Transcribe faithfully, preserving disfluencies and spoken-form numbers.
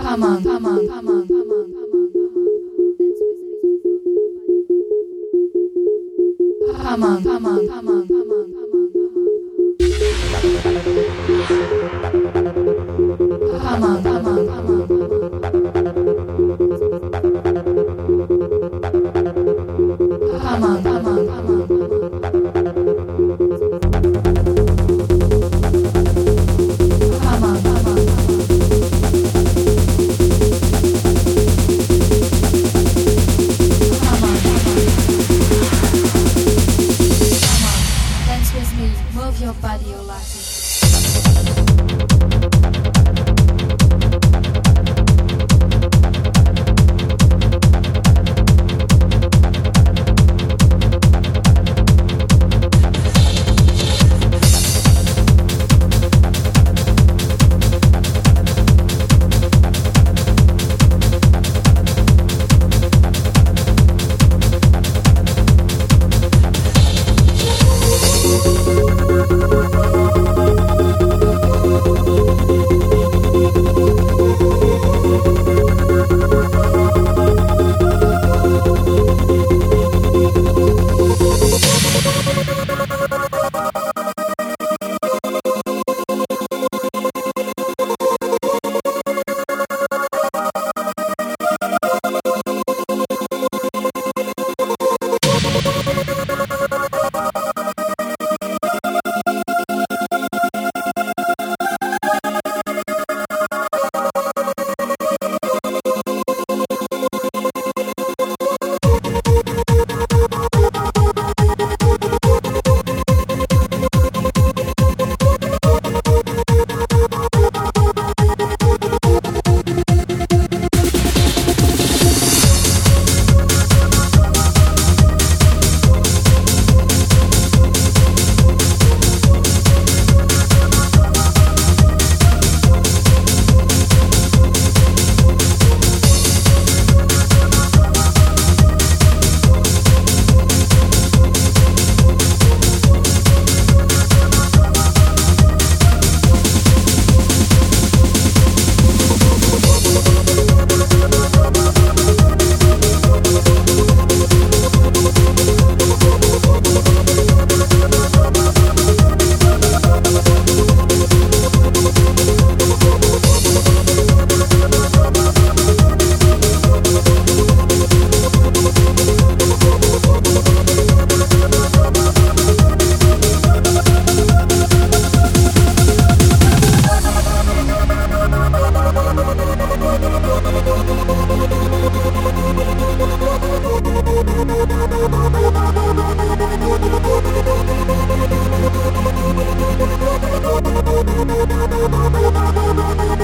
come on, come on, come on, come on, come on, come on, come on, come on, come on, come on, come on. Come on, come on, come on, come on. Come on, come on, come on. Come on, come on. Come on, dance with me, move your body, your life. Thank you.